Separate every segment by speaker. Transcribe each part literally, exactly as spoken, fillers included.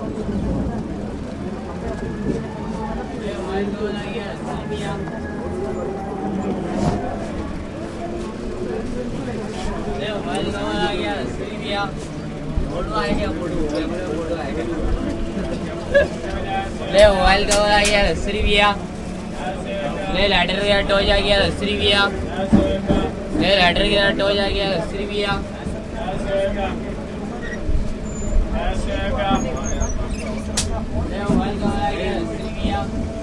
Speaker 1: ले मोबाइल का आ गया दसरी भैया ले लैडर का टॉर्च आ गया दसरी भैया ले लैडर का टॉर्च आ गया दसरी भैया ले मोबाइल का आ गया दसरी भैया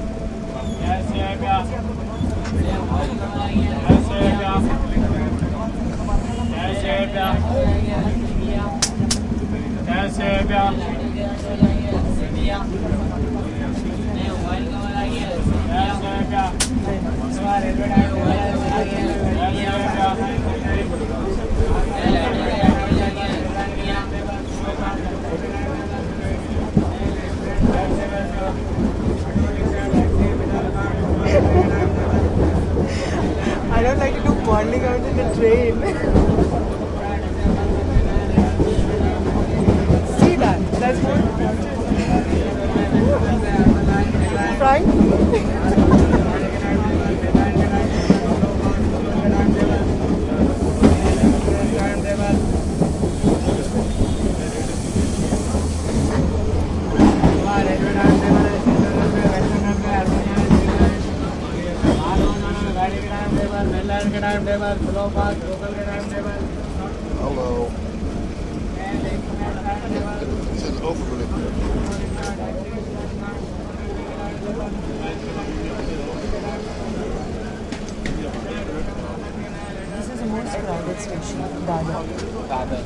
Speaker 1: ले मोबाइल का आ गया
Speaker 2: I don't like to do bonding out in the train. See that? That's more Frank?
Speaker 3: Hello. Het is overgelukt.
Speaker 2: This is the most crowded station, Dada.
Speaker 1: Dada.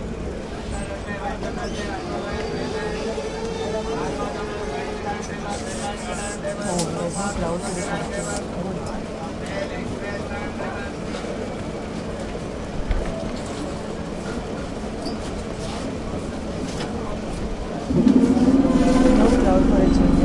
Speaker 2: Oh, there's no crowd for this one. No crowd for a change.